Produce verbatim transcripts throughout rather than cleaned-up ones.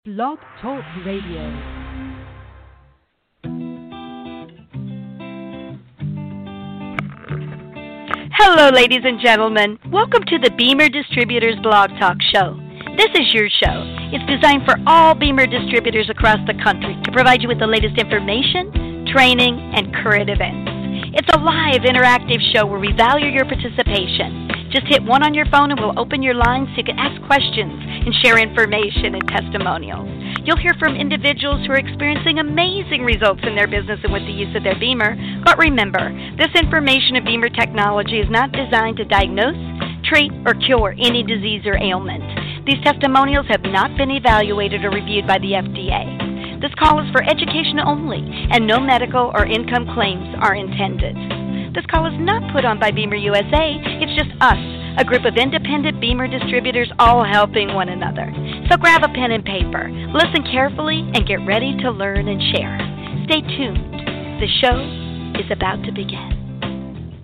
Blog Talk Radio. Hello, ladies and gentlemen. Welcome to the Beamer Distributors Blog Talk Show. This is your show. It's designed for all Beamer distributors across the country to provide you with the latest information, training, and current events. It's a live, interactive show where we value your participation. Just hit one on your phone and we'll open your lines so you can ask questions and share information and testimonials. You'll hear from individuals who are experiencing amazing results in their business and with the use of their Beamer. But remember, this information of Beamer technology is not designed to diagnose, treat, or cure any disease or ailment. These testimonials have not been evaluated or reviewed by the F D A. This call is for education only, and no medical or income claims are intended. This call is not put on by Beamer U S A. It's just us, a group of independent Beamer distributors all helping one another. So grab a pen and paper, listen carefully, and get ready to learn and share. Stay tuned. The show is about to begin.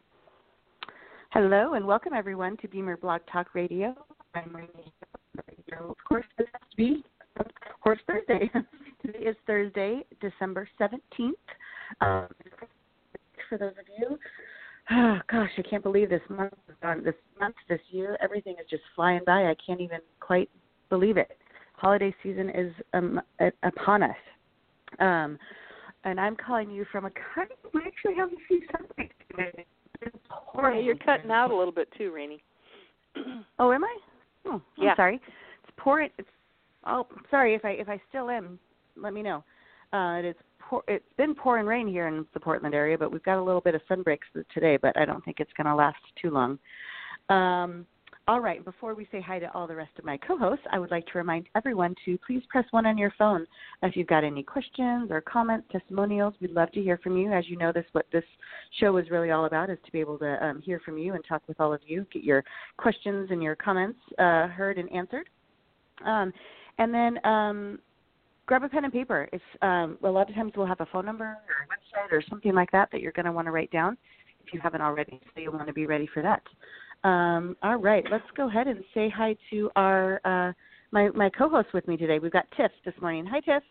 Hello, and welcome everyone to Beamer Blog Talk Radio. I'm Renee. Of course, it has to be, of course, Thursday. Today is Thursday, December seventeenth. Um, for those of you, oh gosh, I can't believe this month is gone. This month, this year, everything is just flying by. I can't even quite believe it. Holiday season is um, upon us. Um, and I'm calling you from a country. We actually have a few subjects today. Hey, you're cutting out a little bit too, Rainey. Oh, am I? Oh, I'm yeah. sorry. It's pouring. It's oh, sorry if I if I still am. Let me know. Uh, it is. Pour, it's been pouring rain here in the Portland area, but we've got a little bit of sun breaks today. But I don't think it's going to last too long. Um, all right. Before we say hi to all the rest of my co-hosts, I would like to remind everyone to please press one on your phone if you've got any questions or comments, testimonials. We'd love to hear from you. As you know, this what this show is really all about is to be able to um, hear from you and talk with all of you, get your questions and your comments uh, heard and answered. Um, and then um, grab a pen and paper. If um, a lot of times we'll have a phone number or a website or something like that that you're going to want to write down if you haven't already, so you'll want to be ready for that. Um, all right, let's go ahead and say hi to our uh, my, my co-host with me today. We've got Tiff this morning. Hi, Tiff.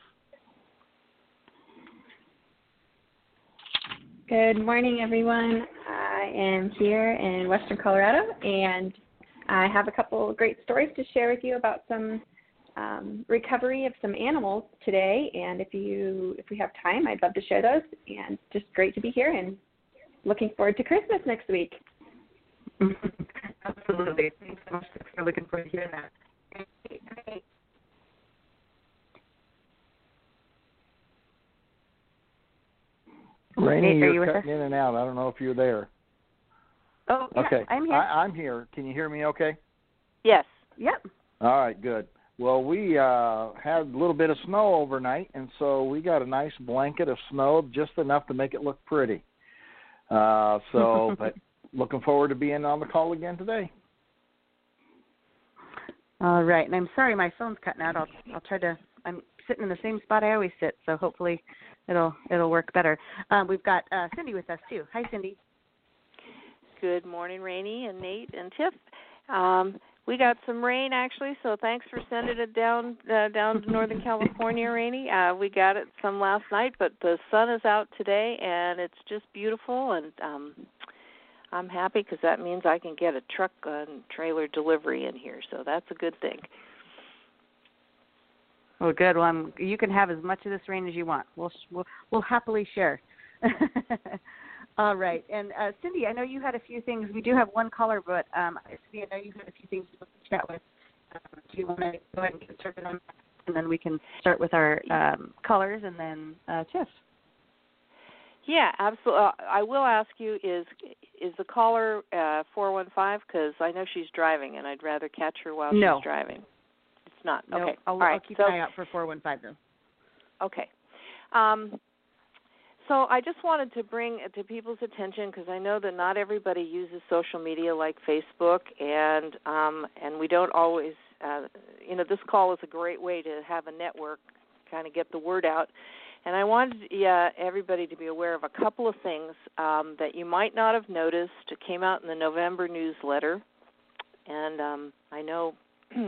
Good morning, everyone. I am here in Western Colorado, and I have a couple of great stories to share with you about some um, recovery of some animals today. And if you if we have time, I'd love to share those. And just great to be here, and looking forward to Christmas next week. Absolutely. Thanks so much for looking forward to hearing that. Rainey, Nate, you're you cutting in and out. I don't know if you're there. Oh, yeah, okay. I'm here. I, I'm here. Can you hear me okay? Yes. Yep. All right, good. Well, we uh, had a little bit of snow overnight, and so we got a nice blanket of snow, just enough to make it look pretty. Uh, so, but looking forward to being on the call again today. All right, and I'm sorry my phone's cutting out. I'll I'll try to. I'm sitting in the same spot I always sit, so hopefully it'll it'll work better. Um, we've got uh, Cindy with us too. Hi, Cindy. Good morning, Rainey and Nate and Tiff. Um, we got some rain actually, so thanks for sending it down uh, down to Northern California, Rainey. Uh, we got it some last night, but the sun is out today, and it's just beautiful, and um, I'm happy because that means I can get a truck and trailer delivery in here, so that's a good thing. Oh, good. Well, I'm, you can have as much of this rain as you want. We'll we'll, we'll happily share. All right. And uh, Cindy, I know you had a few things. We do have one caller, but um, Cindy, I know you had a few things to chat with. Um, do you want to go ahead and get started on that? And then we can start with our um, callers and then uh, Tiff. Yeah, absolutely. Uh, I will ask you, is is the caller uh, four one five? Because I know she's driving, and I'd rather catch her while no. she's driving. It's not. No, okay. I'll, All right. I'll keep so, an eye out for four one five, though. Okay. Um, so I just wanted to bring to people's attention, because I know that not everybody uses social media like Facebook, and um, and we don't always, uh, you know, this call is a great way to have a network, kind of get the word out. And I wanted yeah, everybody to be aware of a couple of things um, that you might not have noticed. It came out in the November newsletter, and um, I know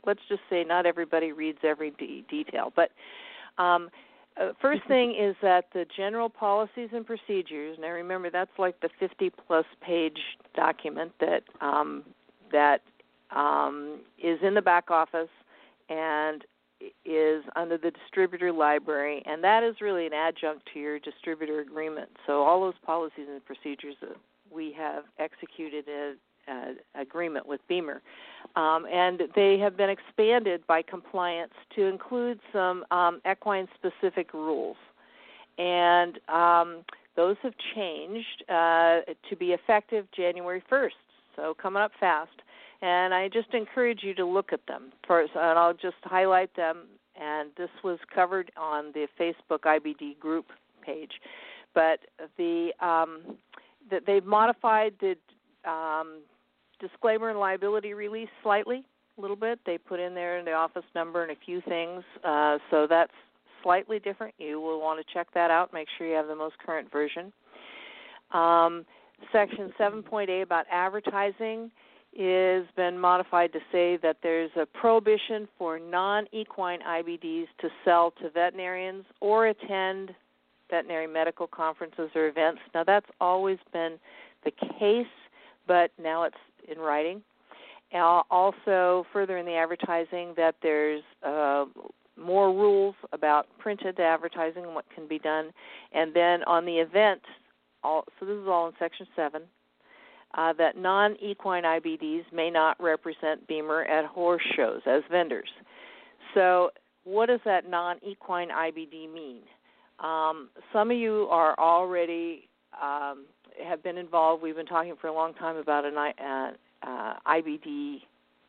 let's just say not everybody reads every de- detail. But um, uh, first thing is that the general policies and procedures, now remember that's like the fifty-plus page document that um, that um, is in the back office and is under the distributor library, and that is really an adjunct to your distributor agreement. So all those policies and procedures that we have executed an uh, agreement with Beamer, um, and they have been expanded by compliance to include some um, equine-specific rules, and um, those have changed uh, to be effective January first, so coming up fast. And I just encourage you to look at them first, and I'll just highlight them. And this was covered on the Facebook I B D group page. But the um, that they've modified the um, disclaimer and liability release slightly, a little bit. They put in there the office number and a few things, uh, so that's slightly different. You will want to check that out. Make sure you have the most current version. Um, section seven point eight about advertising has been modified to say that there's a prohibition for non-equine I B Ds to sell to veterinarians or attend veterinary medical conferences or events. Now, that's always been the case, but now it's in writing. Uh, also, further in the advertising, that there's uh, more rules about printed advertising and what can be done. And then on the event, all, so this is all in Section seven, Uh, that non-equine I B Ds may not represent Beamer at horse shows as vendors. So what does that non-equine I B D mean? Um, some of you are already, um, have been involved. We've been talking for a long time about an uh, uh, I B D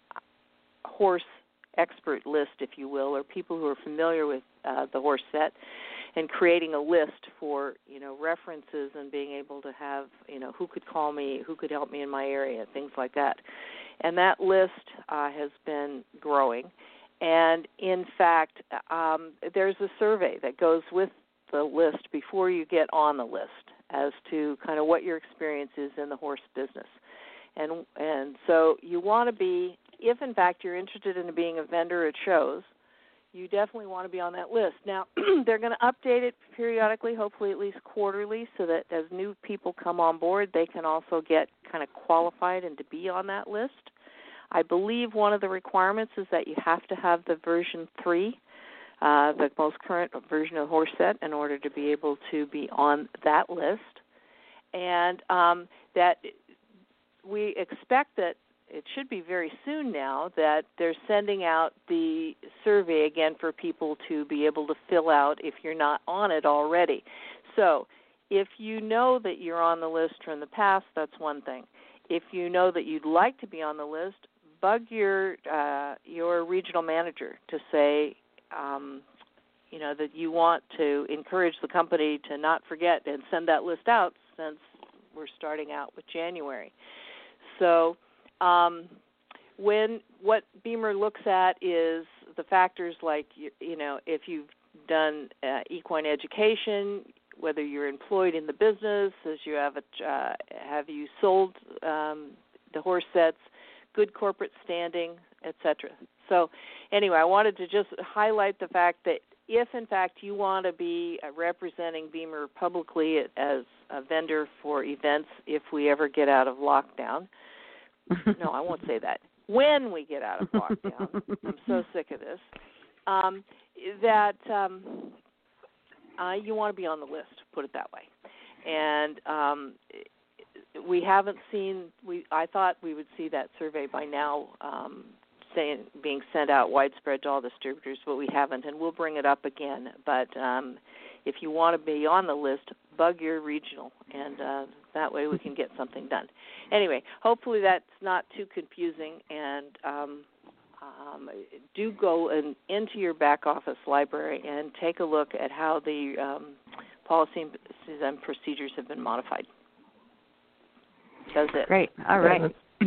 horse expert list, if you will, or people who are familiar with uh, the horse set, and creating a list for, you know, references and being able to have, you know, who could call me, who could help me in my area, things like that. And that list uh, has been growing. And, in fact, um, there's a survey that goes with the list before you get on the list as to kind of what your experience is in the horse business. And, and so you want to be, if, in fact, you're interested in being a vendor at shows, you definitely want to be on that list. Now, they're going to update it periodically, hopefully at least quarterly, so that as new people come on board, they can also get kind of qualified and to be on that list. I believe one of the requirements is that you have to have the version three, uh, the most current version of horse set, in order to be able to be on that list. And um, that we expect that it should be very soon now that they're sending out the survey again for people to be able to fill out if you're not on it already. So if you know that you're on the list from the past, that's one thing. If you know that you'd like to be on the list, bug your uh, your regional manager to say, um, you know, that you want to encourage the company to not forget and send that list out since we're starting out with January. So Um, when what Beamer looks at is the factors like, you, you know, if you've done uh, equine education, whether you're employed in the business, as you have a, uh, have you sold um, the horse sets, good corporate standing, et cetera. So anyway, I wanted to just highlight the fact that if, in fact, you want to be representing Beamer publicly as a vendor for events if we ever get out of lockdown, no, I won't say that. When we get out of lockdown, I'm so sick of this, um, that um, uh, you want to be on the list, put it that way. And um, we haven't seen, we. I thought we would see that survey by now um, saying, being sent out widespread to all distributors, but we haven't, and we'll bring it up again. But um, if you want to be on the list, bug your regional, and uh, that way we can get something done. Anyway, hopefully that's not too confusing, and um, um, do go in, into your back office library and take a look at how the um, policies and procedures have been modified. That's it. Great. All right.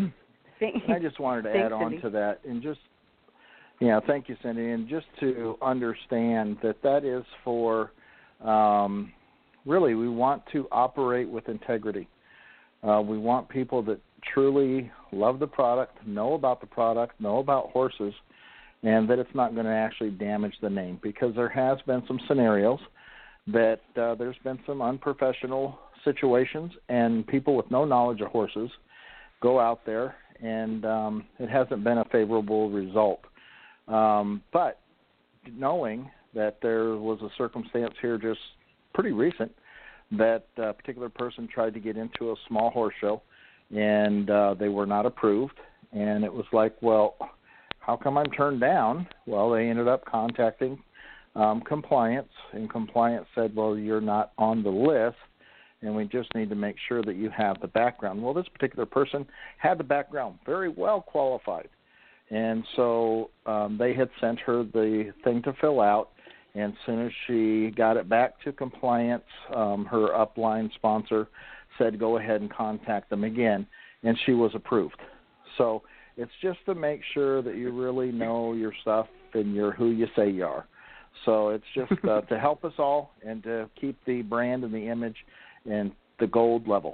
I just wanted to add on to that, and just, yeah, thank you, Cindy, and just to understand that that is for, um, really, we want to operate with integrity. Uh, we want people that truly love the product, know about the product, know about horses, and that it's not going to actually damage the name, because there has been some scenarios that uh, there's been some unprofessional situations and people with no knowledge of horses go out there, and um, it hasn't been a favorable result. Um, but knowing that there was a circumstance here just pretty recent that a particular person tried to get into a small horse show, and uh, they were not approved, and it was like, well, how come I'm turned down? Well, they ended up contacting um, compliance, and compliance said, well, you're not on the list, and we just need to make sure that you have the background. Well, this particular person had the background, very well qualified, and so um, they had sent her the thing to fill out, and as soon as she got it back to compliance, um, her upline sponsor said go ahead and contact them again, and she was approved. So it's just to make sure that you really know your stuff and you're who you say you are. So it's just uh, to help us all and to keep the brand and the image and the gold level.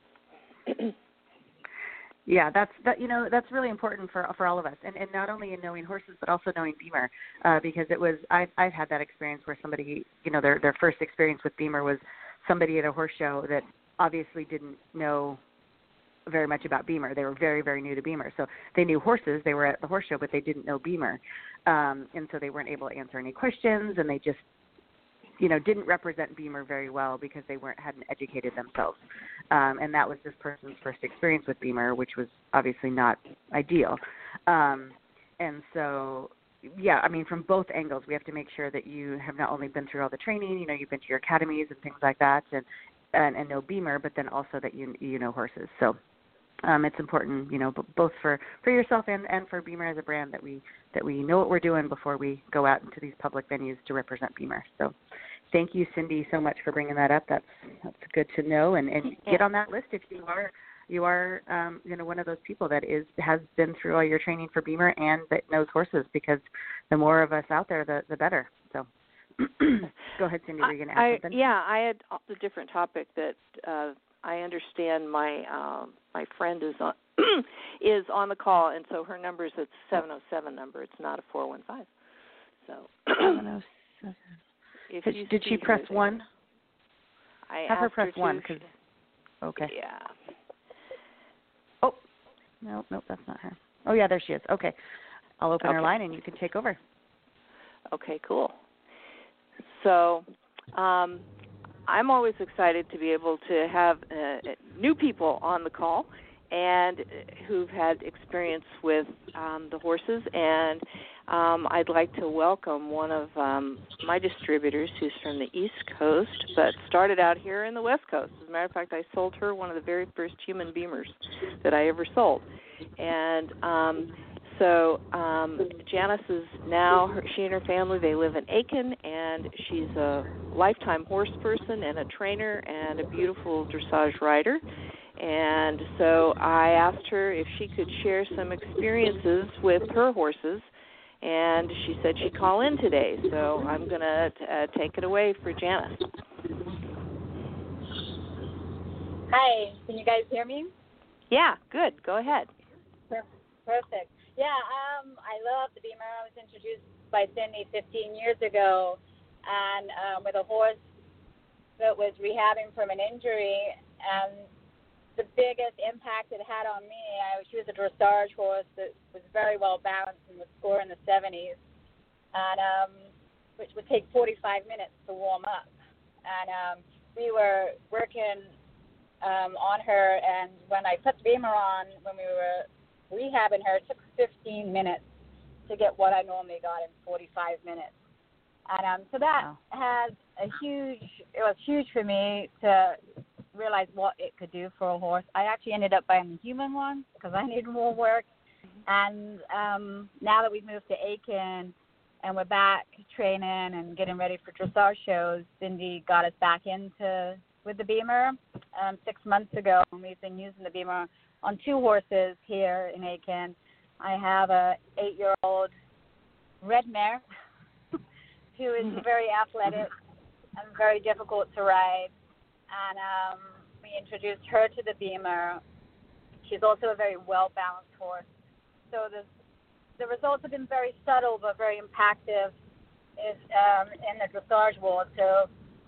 Yeah, that's that. You know, that's really important for for all of us, and, and not only in knowing horses, but also knowing Beamer, uh, because it was I've I've had that experience where somebody, you know, their their first experience with Beamer was somebody at a horse show that obviously didn't know very much about Beamer. They were very, very new to Beamer. So they knew horses. They were at the horse show, but they didn't know Beamer. Um, and so they weren't able to answer any questions, and they just, you know, didn't represent Beamer very well because they weren't hadn't educated themselves. Um, and that was this person's first experience with Beamer, which was obviously not ideal. Um, and so, yeah, I mean, from both angles, we have to make sure that you have not only been through all the training, you know, you've been to your academies and things like that, and and, and know Beamer, but then also that you you know horses. So um, it's important, you know, b- both for, for yourself and, and for Beamer as a brand that we that we know what we're doing before we go out into these public venues to represent Beamer. So thank you, Cindy, so much for bringing that up. That's that's good to know, and, and get on that list if you are you are um, you know one of those people that is has been through all your training for Beamer and that knows horses, because the more of us out there, the the better. So. Go ahead, Cindy. Were you going to add I, something? Yeah, I had a different topic that uh, I understand my um, my friend is on is on the call, and so her number is a seven oh seven number. It's not a four one five. So seven oh seven. If Did, you did she press her, one? I Have her asked press her one. to. Cause, okay. Yeah. Oh, no, no, that's not her. Oh, yeah, there she is. Okay. I'll open okay. her line, and you can take over. Okay, cool. So um, I'm always excited to be able to have uh, new people on the call and who've had experience with um, the horses. And um, I'd like to welcome one of um, my distributors who's from the East Coast but started out here in the West Coast. As a matter of fact, I sold her one of the very first human Beamers that I ever sold. And um, So um, Janice is now, her, she and her family, they live in Aiken, and she's a lifetime horse person and a trainer and a beautiful dressage rider. And so I asked her if she could share some experiences with her horses, and she said she'd call in today. So I'm going to uh, take it away for Janice. Hi, can you guys hear me? Yeah, good. Go ahead. Perfect. Yeah, um, I love the Beamer. I was introduced by Cindy fifteen years ago, and um, with a horse that was rehabbing from an injury. And the biggest impact it had on me, I, she was a dressage horse that was very well balanced and would score in the seventies, and um, which would take forty-five minutes to warm up. And um, we were working um, on her, and when I put the Beamer on, when we were rehabbing her, it took fifteen minutes to get what I normally got in forty-five minutes. And um, so that wow. has a huge, it was huge for me to realize what it could do for a horse. I actually ended up buying the human one because I needed more work. And um, now that we've moved to Aiken and we're back training and getting ready for dressage shows, Cindy got us back into with the Beamer um, six months ago, and we've been using the Beamer on two horses here in Aiken. I have a eight-year-old red mare who is very athletic and very difficult to ride. And um, we introduced her to the Beamer. She's also a very well-balanced horse. So the the results have been very subtle but very impactful is um, in the dressage world. So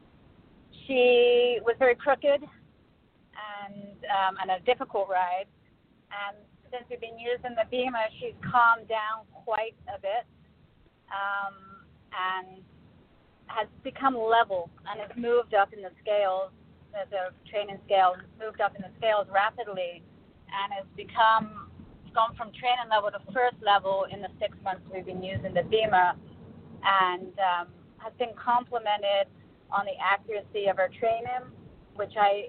she was very crooked and um, and a difficult ride. And since we've been using the Beamer, she's calmed down quite a bit um, and has become level and has moved up in the scales, the, the training scales, moved up in the scales rapidly and has become, gone from training level to first level in the six months we've been using the Beamer, and um, has been complimented on the accuracy of her training, which I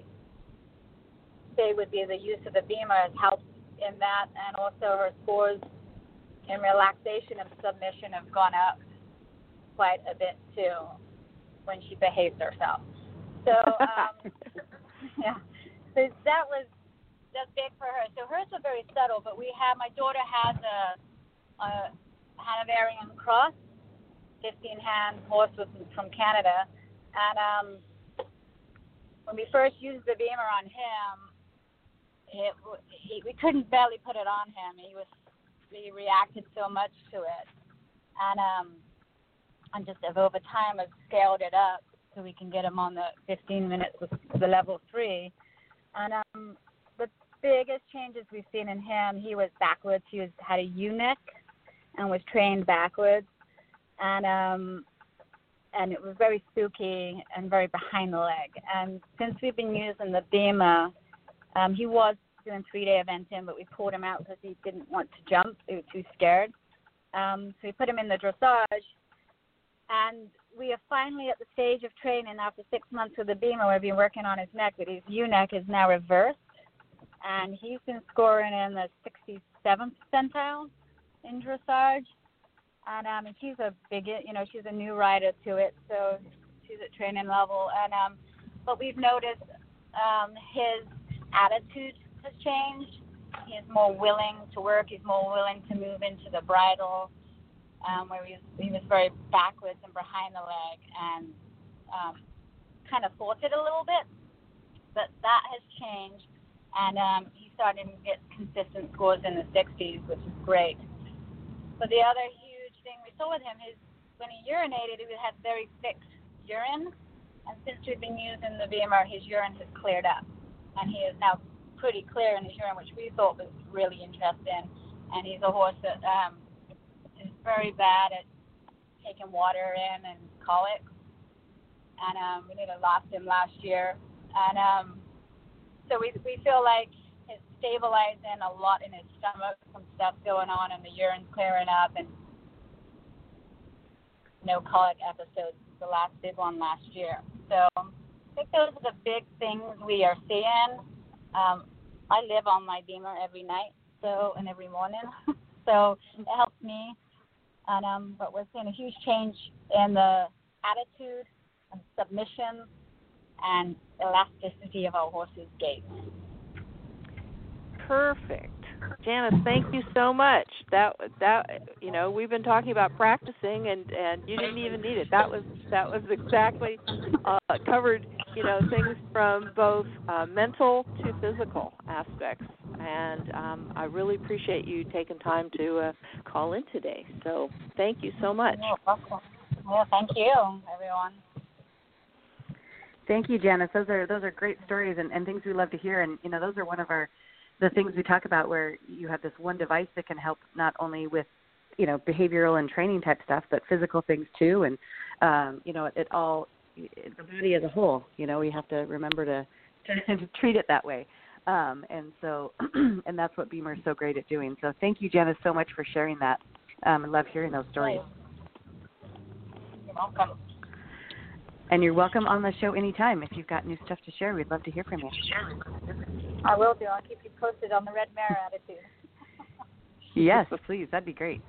say would be the use of the Beamer has helped in that, and also her scores in relaxation and submission have gone up quite a bit too when she behaves herself. So um, yeah, so that was that's big for her. So hers are very subtle, but we have my daughter has a, a Hanoverian cross, fifteen hand horse with, from Canada, and um, when we first used the Beamer on him, it he, we couldn't barely put it on him. He was he reacted so much to it, and um, and just over time I've scaled it up so we can get him on the fifteen minutes with the level three, and um, the biggest changes we've seen in him, he was backwards. He was had a U-neck and was trained backwards, and um, and it was very spooky and very behind the leg. And since we've been using the Beamer, um, he was doing three-day eventing, but we pulled him out because he didn't want to jump. He was too scared. Um, so we put him in the dressage, and we are finally at the stage of training after six months with the Beamer. We've been working on his neck, but his U-neck is now reversed, and he's been scoring in the sixty-seventh percentile in dressage. And um, and she's a big, you know, she's a new rider to it, so she's at training level. And um, but we've noticed um, his attitude has changed. He's more willing to work. He's more willing to move into the bridle, um, where he was, he was very backwards and behind the leg, and um, kind of fought it a little bit. But that has changed, and um, he's starting to get consistent scores in the sixties, which is great. But the other huge thing we saw with him is when he urinated, he had very thick urine, and since we've been using the Beamer, his urine has cleared up, and he is now pretty clear in his urine, which we thought was really interesting. And he's a horse that um, is very bad at taking water in and colic, and um, we nearly lost him last year. And um, so we we feel like it's stabilizing a lot in his stomach, some stuff going on, and the urine's clearing up, and no colic episodes, the last big one last year. So I think those are the big things we are seeing. Um, I live on my Beamer every night, so and every morning, so it helps me. And um, but we're seeing a huge change in the attitude and submission and elasticity of our horse's gait. Perfect. Janice, thank you so much. That that you know, we've been talking about practicing, and, and you didn't even need it. That was that was exactly uh, covered. You know, things from both uh, mental to physical aspects, and um, I really appreciate you taking time to uh, call in today. So thank you so much. You're welcome. Well, thank you, everyone. Thank you, Janice. Those are those are great stories and, and things we love to hear. And you know, those are one of our the things we talk about, where you have this one device that can help not only with, you know, behavioral and training type stuff, but physical things too. And um, you know, it, it all the body as a whole. You know, we have to remember to to, to treat it that way. Um, and so, and that's what Beamer is so great at doing. So thank you, Janice, so much for sharing that. Um, I love hearing those stories. You're welcome. And you're welcome on the show anytime. If you've got new stuff to share, we'd love to hear from you. I will do. I'll keep you posted on the Red Mare attitude. Yes, please. That'd be great.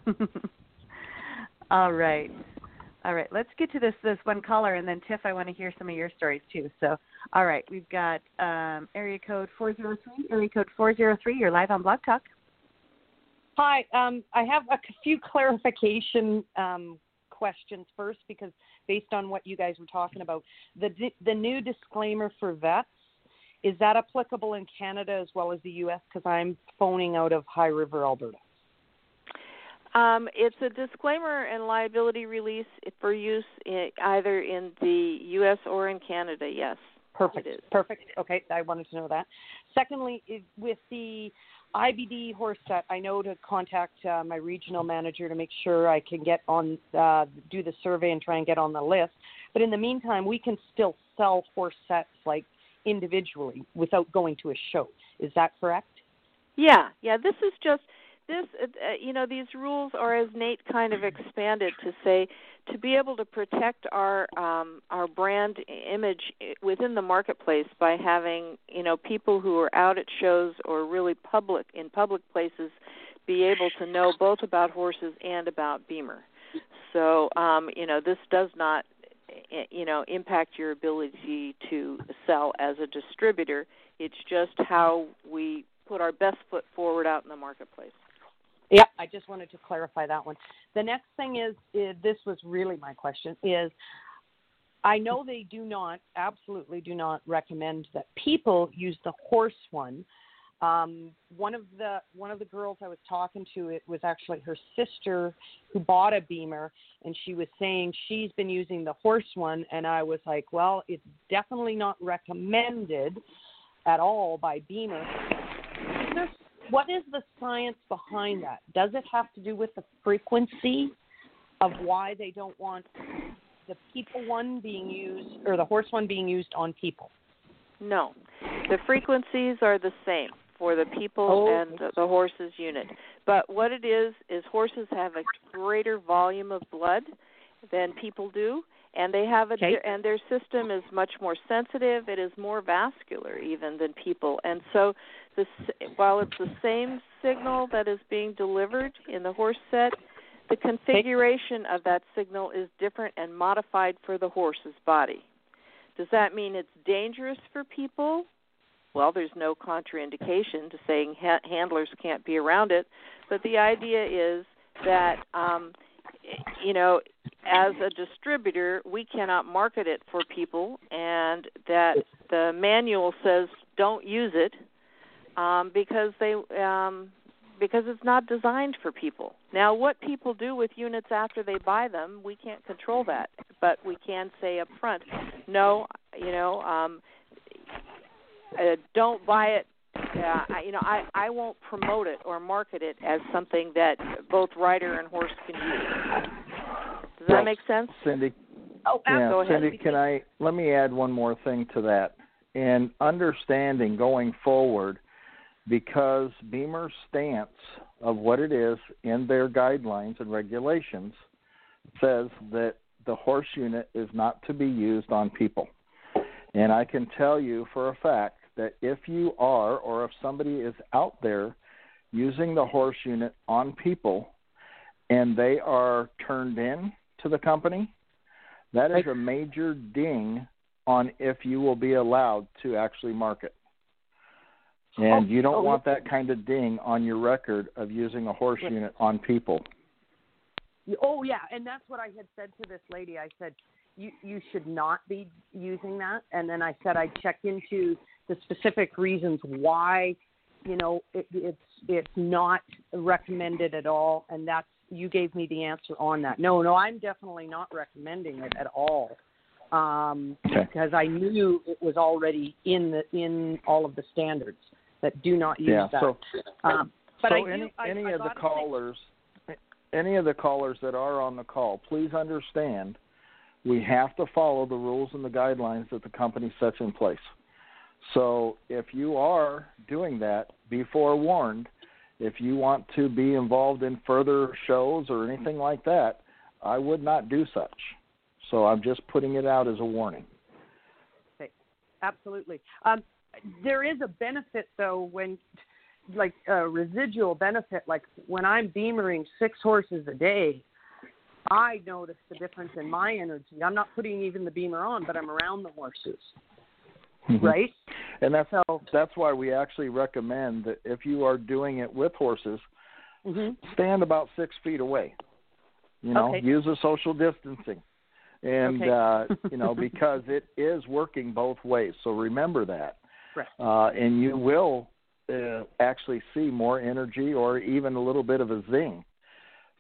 All right. All right. Let's get to this this one caller, and then, Tiff, I want to hear some of your stories, too. So, all right. We've got um, area code four zero three. Area code four zero three. You're live on Blog Talk. Hi. Um, I have a few clarification um, questions first, because based on what you guys were talking about, the the new disclaimer for vets, is that applicable in Canada as well as the U S? Because I'm phoning out of High River, Alberta. Um, it's a disclaimer and liability release for use in, either in the U S or in Canada, yes. Perfect. Perfect. Okay, I wanted to know that. Secondly, if, with the I B D horse set, I know to contact uh, my regional manager to make sure I can get on, uh, do the survey and try and get on the list. But in the meantime, we can still sell horse sets like individually without going to a show. Is that correct? Yeah, yeah. This is just this. Uh, you know, these rules are, as Nate kind of expanded to say, to be able to protect our um, our brand image within the marketplace by having, you know, people who are out at shows or really public in public places be able to know both about horses and about Beamer. So, um, you know, this does not, you know, impact your ability to sell as a distributor. It's just how we put our best foot forward out in the marketplace. Yeah, I just wanted to clarify that one. The next thing is, is, this was really my question, is I know they do not, absolutely do not recommend that people use the horse one. Um, one of the one of the girls I was talking to, it was actually her sister who bought a Beamer, and she was saying she's been using the horse one, and I was like, well, it's definitely not recommended at all by Beamer. Is there What is the science behind that? Does it have to do with the frequency of why they don't want the people one being used or the horse one being used on people? No. The frequencies are the same for the people oh. and the, the horses unit. But what it is, is horses have a greater volume of blood than people do, and they have a okay. and their system is much more sensitive. It is more vascular even than people, and so this, while it's the same signal that is being delivered in the horse set, the configuration of that signal is different and modified for the horse's body. Does that mean it's dangerous for people? Well, there's no contraindication to saying ha- handlers can't be around it, but the idea is that, um, you know, as a distributor, we cannot market it for people, and that the manual says don't use it um, because they um, because it's not designed for people. Now, what people do with units after they buy them, we can't control that, but we can say up front, no, you know, um, uh, don't buy it. Uh, I, you know, I, I won't promote it or market it as something that both rider and horse can use. Does that well, make sense? Cindy? Oh, yeah, go ahead. Cindy, can I, let me add one more thing to that. In understanding going forward, because Beamer's stance of what it is in their guidelines and regulations says that the horse unit is not to be used on people. And I can tell you for a fact that if you are, or if somebody is out there using the horse unit on people and they are turned in to the company, that is a major ding on if you will be allowed to actually market. And you don't want that kind of ding on your record of using a horse unit on people. Oh, yeah, and that's what I had said to this lady. I said, you, you should not be using that. And then I said I'd check into the specific reasons why, you know, it, it's it's not recommended at all. And that's, you gave me the answer on that. No, no, I'm definitely not recommending it at all. Um, okay. Because I knew it was already in the in all of the standards that do not use yeah, that. So, um, but so I do, any, I, any I of the think, callers, any of the callers that are on the call, please understand we have to follow the rules and the guidelines that the company sets in place. So if you are doing that, be forewarned. If you want to be involved in further shows or anything like that, I would not do such. So I'm just putting it out as a warning. Okay, absolutely. Um, there is a benefit, though, when, like a residual benefit, like when I'm beamering six horses a day, I notice the difference in my energy. I'm not putting even the beamer on, but I'm around the horses, mm-hmm. right? And that's so, that's why we actually recommend that if you are doing it with horses, mm-hmm. stand about six feet away. You know, okay. use a social distancing. And, okay. uh, you know, because it is working both ways. So remember that. Right. Uh, and you will uh, actually see more energy or even a little bit of a zing.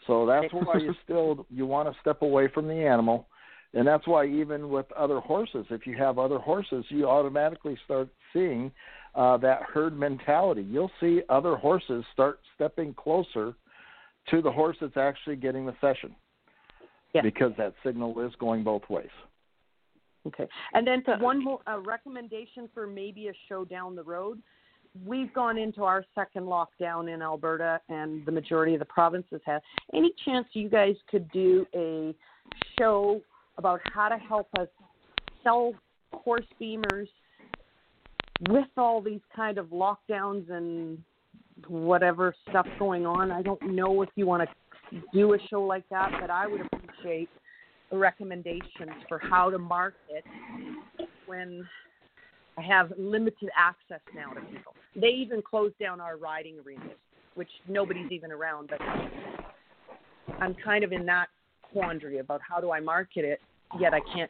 So that's why you still you want to step away from the animal, and that's why even with other horses, if you have other horses, you automatically start seeing uh, that herd mentality. You'll see other horses start stepping closer to the horse that's actually getting the session, yeah. because that signal is going both ways. Okay. And then one more a recommendation for maybe a show down the road. We've gone into our second lockdown in Alberta, and the majority of the provinces have. Any chance you guys could do a show about how to help us sell horse beamers with all these kind of lockdowns and whatever stuff going on? I don't know if you want to do a show like that, but I would appreciate recommendations for how to market when I have limited access now to people. They even closed down our riding arenas, which nobody's even around, but I'm kind of in that quandary about how do I market it, yet I can't.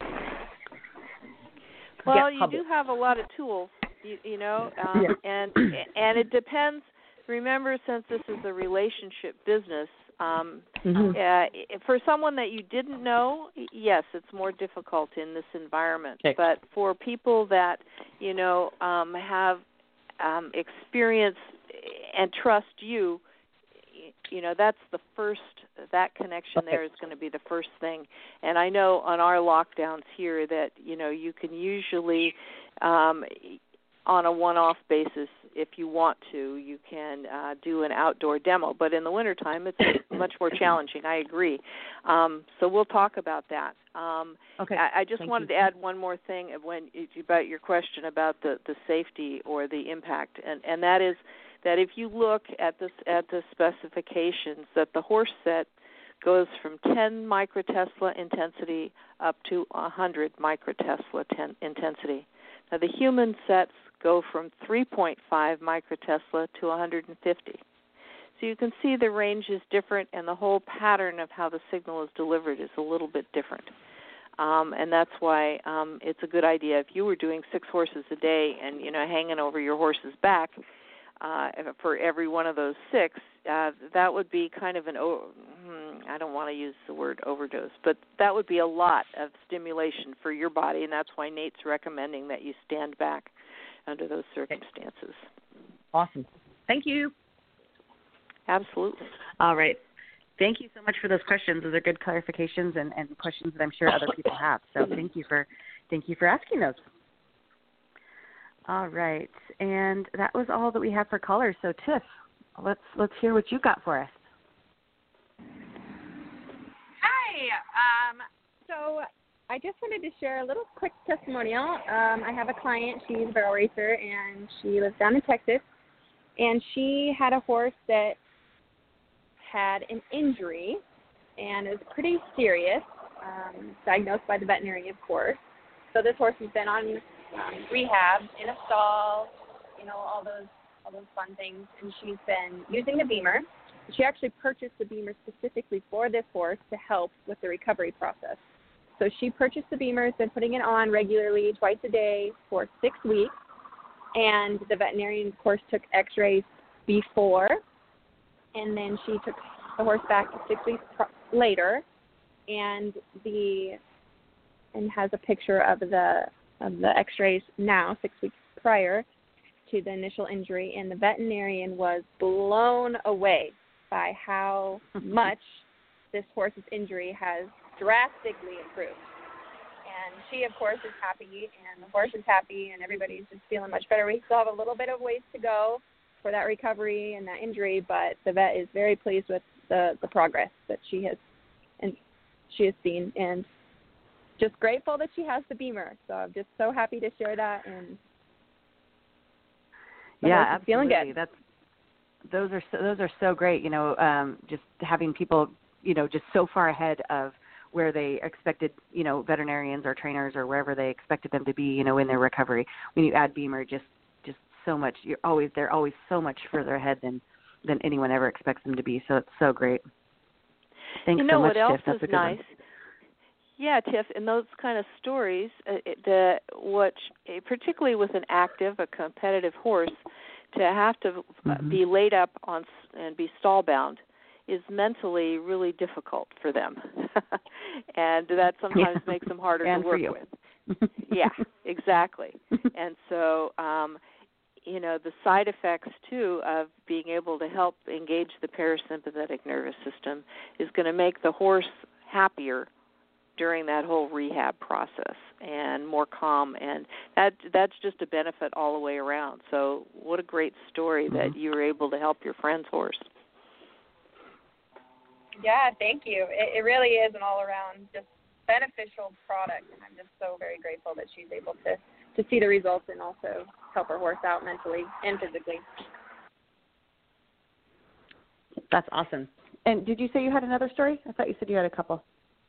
Well, you do have a lot of tools, you, you know, um, yeah. and and it depends. Remember, since this is a relationship business, um, mm-hmm. uh, for someone that you didn't know, yes, it's more difficult in this environment. Okay. But for people that, you know, um, have um, experience and trust you, you know, that's the first, that connection okay. there is going to be the first thing. And I know on our lockdowns here that, you know, you can usually, um, on a one-off basis, if you want to, you can uh, do an outdoor demo. But in the wintertime, it's much more challenging. I agree. Um, so we'll talk about that. Um, okay. I, I just Thank wanted you. to add one more thing when about your question about the, the safety or the impact, and, and that is that if you look at this at the specifications, that the horse set goes from ten microtesla intensity up to one hundred microtesla ten, intensity. Now the human sets go from three point five microtesla to one hundred fifty. So you can see the range is different, and the whole pattern of how the signal is delivered is a little bit different. Um, and that's why um, it's a good idea. If you were doing six horses a day and, you know, hanging over your horse's back uh, for every one of those six, uh, that would be kind of an, I don't want to use the word overdose, but that would be a lot of stimulation for your body, and that's why Nate's recommending that you stand back under those circumstances. Awesome. Thank you. Absolutely. All right. Thank you so much for those questions. Those are good clarifications and, and questions that I'm sure other people have. So thank you for thank you for asking those. All right. And that was all that we have for callers. So Tiff, let's let's hear what you got for us. Hi. Um, so I just wanted to share a little quick testimonial. Um, I have a client. She's a barrel racer, and she lives down in Texas. And she had a horse that had an injury, and it was pretty serious, um, diagnosed by the veterinarian, of course. So this horse has been on um, rehab in a stall, you know, all those all those fun things, and she's been using the Beamer. She actually purchased the Beamer specifically for this horse to help with the recovery process. So she purchased the Beamer, has been putting it on regularly twice a day for six weeks, and the veterinarian, of course, took x-rays before, and then she took the horse back six weeks pro- later, and the and has a picture of the of the x-rays now, six weeks prior to the initial injury, and the veterinarian was blown away by how much this horse's injury has drastically improved. And she, of course, is happy, and the horse is happy, and everybody's just feeling much better. We still have a little bit of ways to go for that recovery and that injury, but the vet is very pleased with the, the progress that she has and she has seen, and just grateful that she has the Beamer. So I'm just so happy to share that, and the yeah, horse is feeling good. That's those are so, those are so great. You know, um, just having people, you know, just so far ahead of where they expected, you know, veterinarians or trainers or wherever they expected them to be, you know, in their recovery. When you add Beamer, just just so much, you're always they're always so much further ahead than than anyone ever expects them to be. So it's so great. Thanks you know so much, what else Tiff. That's is a good nice? one. Yeah, Tiff, in those kind of stories, uh, the what particularly with an active, a competitive horse, to have to mm-hmm. be laid up on and be stall bound is mentally really difficult for them, and that sometimes yeah. makes them harder and to work for you. with. Yeah, exactly. And so, um, you know, the side effects, too, of being able to help engage the parasympathetic nervous system is going to make the horse happier during that whole rehab process and more calm, and that that's just a benefit all the way around. So what a great story mm-hmm. that you were able to help your friend's horse. Yeah, thank you. It, it really is an all-around just beneficial product, and I'm just so very grateful that she's able to, to see the results and also help her horse out mentally and physically. That's awesome. And did you say you had another story? I thought you said you had a couple.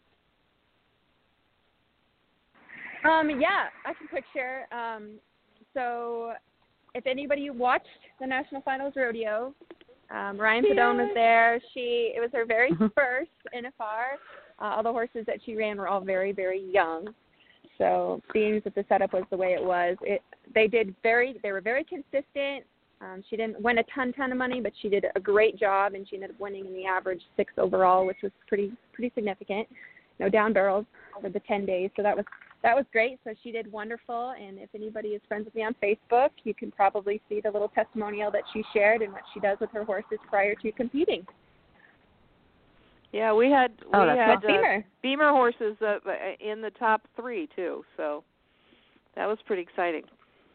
Um, yeah, I can quick share. Um, so if anybody watched the National Finals Rodeo, um, Ryan Fedone was there. She It was her very first N F R. Uh, all the horses that she ran were all very, very young. So being that the setup was the way it was, it they did very, they were very consistent. Um, she didn't win a ton, ton of money, but she did a great job, and she ended up winning in the average six overall, which was pretty, pretty significant. No down barrels over the ten days, so that was that was great. So she did wonderful, and if anybody is friends with me on Facebook, you can probably see the little testimonial that she shared and what she does with her horses prior to competing. Yeah, we had we oh, had uh, Beamer. Beamer horses uh, in the top three too, so that was pretty exciting.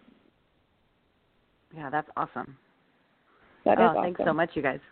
Yeah, that's awesome. That oh, is awesome. Thanks so much, you guys.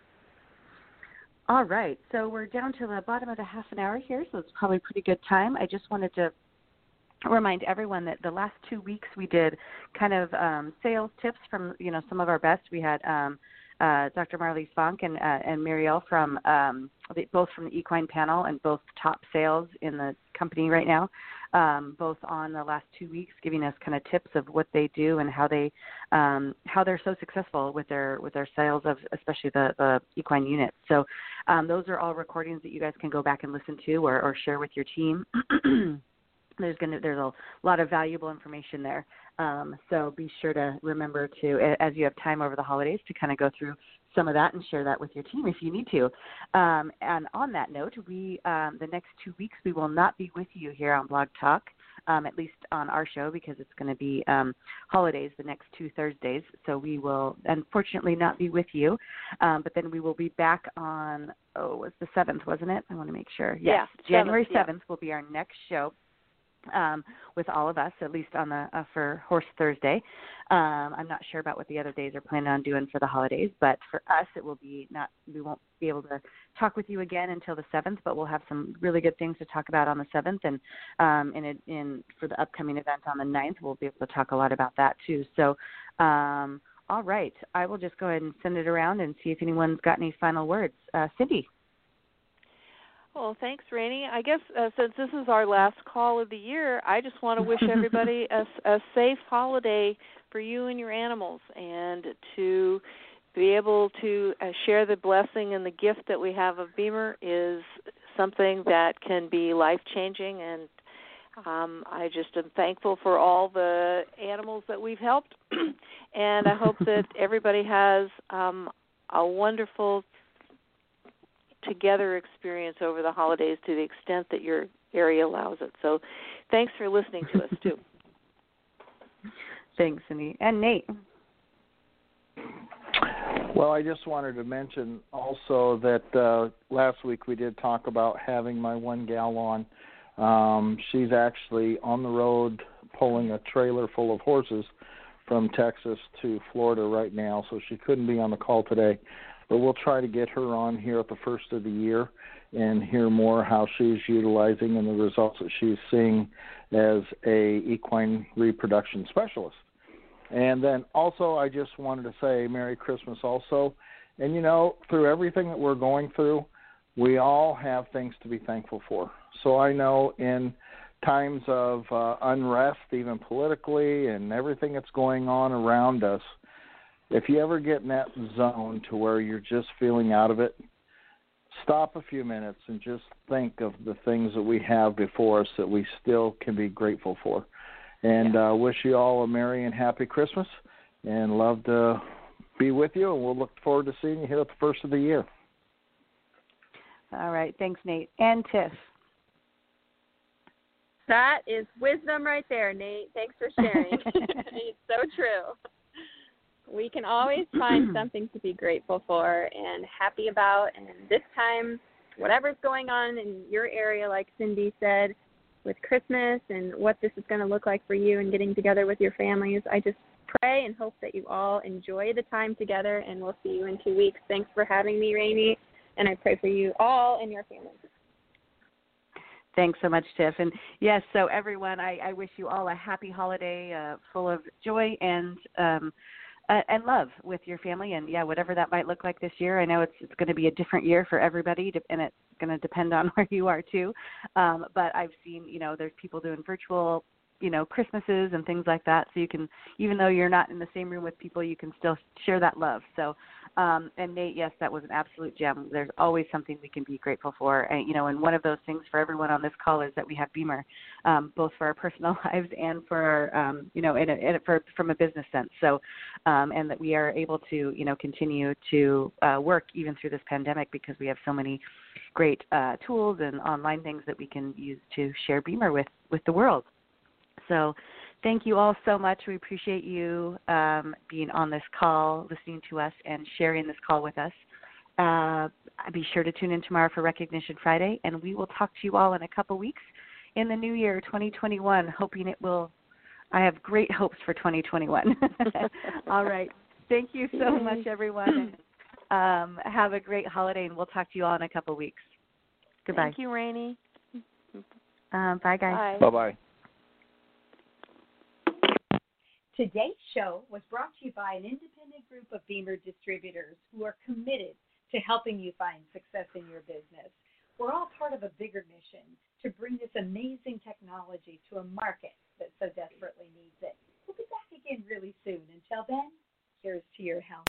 All right, so we're down to the bottom of the half an hour here, so it's probably a pretty good time. I just wanted to remind everyone that the last two weeks we did kind of um, sales tips from, you know, some of our best. We had um, uh, Doctor Marlise Fonk and, uh, and Marielle from um, the, both from the equine panel and both top sales in the company right now, um, both on the last two weeks, giving us kind of tips of what they do and how they um, how they're so successful with their with their sales of especially the, the equine units. So um, those are all recordings that you guys can go back and listen to or, or share with your team. There's gonna there's a lot of valuable information there. Um, so be sure to remember to, as you have time over the holidays, to kind of go through some of that and share that with your team if you need to. Um, and on that note, we um, the next two weeks we will not be with you here on Blog Talk, um, at least on our show, because it's going to be um, holidays the next two Thursdays. So we will unfortunately not be with you. Um, but then we will be back on, oh, it was the seventh, wasn't it? I want to make sure. Yes, yeah, January seventh yeah. will be our next show. Um, with all of us, at least on the uh, for Horse Thursday. Um, I'm not sure about what the other days are planning on doing for the holidays, but for us, it will be not. We won't be able to talk with you again until the seventh, but we'll have some really good things to talk about on the seventh, and um, in a, in for the upcoming event on the ninth, we'll be able to talk a lot about that too. So, um, all right, I will just go ahead and send it around and see if anyone's got any final words. Uh, Cindy. Well, thanks, Rainey. I guess uh, since this is our last call of the year, I just want to wish everybody a, a safe holiday for you and your animals, and to be able to uh, share the blessing and the gift that we have of Beamer is something that can be life-changing, and um, I just am thankful for all the animals that we've helped, and I hope that everybody has um, a wonderful together experience over the holidays to the extent that your area allows it. So thanks for listening to us, too. Thanks, Cindy. And Nate. Well, I just wanted to mention also that uh, last week we did talk about having my one gal on. Um, she's actually on the road pulling a trailer full of horses from Texas to Florida right now, so she couldn't be on the call today. But we'll try to get her on here at the first of the year and hear more how she's utilizing and the results that she's seeing as a equine reproduction specialist. And then also I just wanted to say Merry Christmas also. And, you know, through everything that we're going through, we all have things to be thankful for. So I know in times of uh, unrest, even politically, and everything that's going on around us, if you ever get in that zone to where you're just feeling out of it, stop a few minutes and just think of the things that we have before us that we still can be grateful for. And uh, wish you all a Merry and Happy Christmas, and love to be with you, and we'll look forward to seeing you here at the first of the year. All right. Thanks, Nate. And Tiff. That is wisdom right there, Nate. Thanks for sharing. It's so true. We can always find something to be grateful for and happy about. And this time, whatever's going on in your area, like Cindy said, with Christmas and what this is going to look like for you and getting together with your families, I just pray and hope that you all enjoy the time together, and we'll see you in two weeks. Thanks for having me, Rainey, and I pray for you all and your families. Thanks so much, Tiff. And yes, so everyone, I, I wish you all a happy holiday uh, full of joy and um, uh, and love with your family. And, yeah, whatever that might look like this year. I know it's, it's going to be a different year for everybody, and it's going to depend on where you are, too. Um, but I've seen, you know, there's people doing virtual, you know, Christmases and things like that. So you can, even though you're not in the same room with people, you can still share that love. So, um, and Nate, yes, that was an absolute gem. There's always something we can be grateful for. And, you know, and one of those things for everyone on this call is that we have Beamer, um, both for our personal lives and for our, um, you know, in a, in a, for, from a business sense. So, um, and that we are able to, you know, continue to uh, work even through this pandemic because we have so many great uh, tools and online things that we can use to share Beamer with, with the world. So thank you all so much. We appreciate you um, being on this call, listening to us, and sharing this call with us. Uh, be sure to tune in tomorrow for Recognition Friday, and we will talk to you all in a couple weeks in the new year, twenty twenty-one, hoping it will – I have great hopes for twenty twenty-one. All right. Thank you so much, everyone. Um, have a great holiday, and we'll talk to you all in a couple weeks. Goodbye. Thank you, Rainey. Um, bye, guys. Bye. Bye-bye. Today's show was brought to you by an independent group of Beamer distributors who are committed to helping you find success in your business. We're all part of a bigger mission to bring this amazing technology to a market that so desperately needs it. We'll be back again really soon. Until then, here's to your health.